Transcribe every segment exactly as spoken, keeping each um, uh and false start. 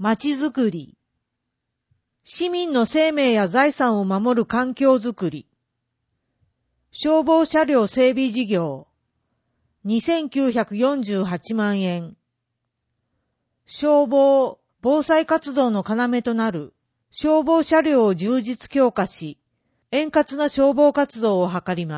まちづくり。市民の生命や財産を守る環境づくり。消防車両整備事業。にせんきゅうひゃくよんじゅうはちまんえん。消防、防災活動の要となる消防車両を充実強化し、円滑な消防活動を図ります。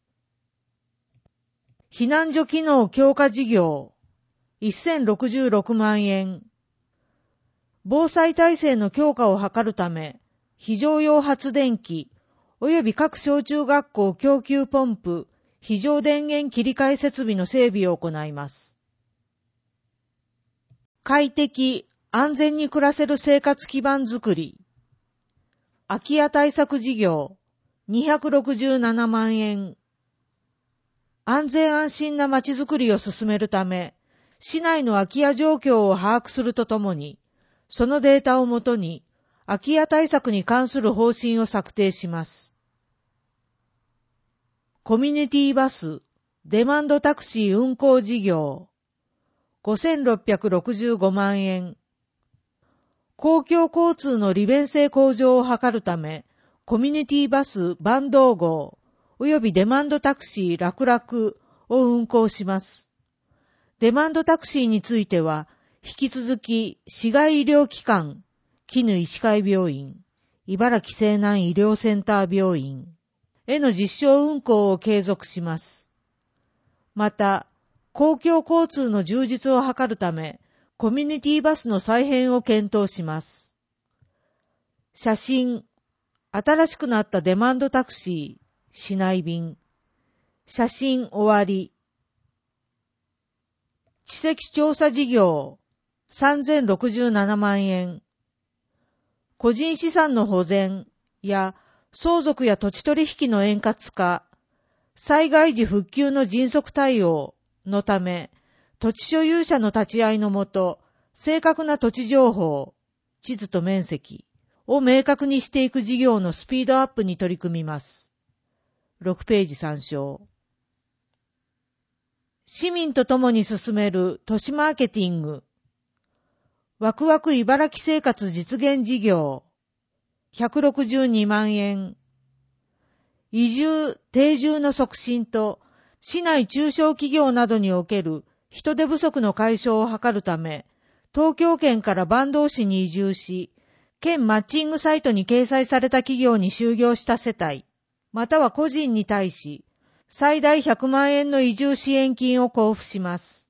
避難所機能強化事業。せんろくじゅうろくまんえん。防災体制の強化を図るため、非常用発電機及び各小中学校供給ポンプ、非常電源切り替え設備の整備を行います。快適、安全に暮らせる生活基盤づくり。空き家対策事業、にひゃくろくじゅうななまんえん。安全安心な街づくりを進めるため、市内の空き家状況を把握するとともに、そのデータをもとに、空き家対策に関する方針を策定します。コミュニティバス、デマンドタクシー運行事業、ごせんろっぴゃくろくじゅうごまんえん。公共交通の利便性向上を図るため、コミュニティバス坂東号、及びデマンドタクシー楽々を運行します。デマンドタクシーについては、引き続き市外医療機関、絹医師会病院、茨城西南医療センター病院への実証運行を継続します。また、公共交通の充実を図るため、コミュニティバスの再編を検討します。写真、新しくなったデマンドタクシー、市内便。写真終わり。地籍調査事業、さんぜんろくじゅうななまんえん。個人資産の保全や相続や土地取引の円滑化、災害時復旧の迅速対応のため、土地所有者の立ち会いのもと、正確な土地情報、地図と面積を明確にしていく事業のスピードアップに取り組みます。ろくページ参照。市民と共に進める都市マーケティング。ワクワク茨城生活実現事業。ひゃくろくじゅうにまんえん。移住、定住の促進と、市内中小企業などにおける人手不足の解消を図るため、東京圏から坂東市に移住し、県マッチングサイトに掲載された企業に就業した世帯、または個人に対し、最大ひゃくまんえんの移住支援金を交付します。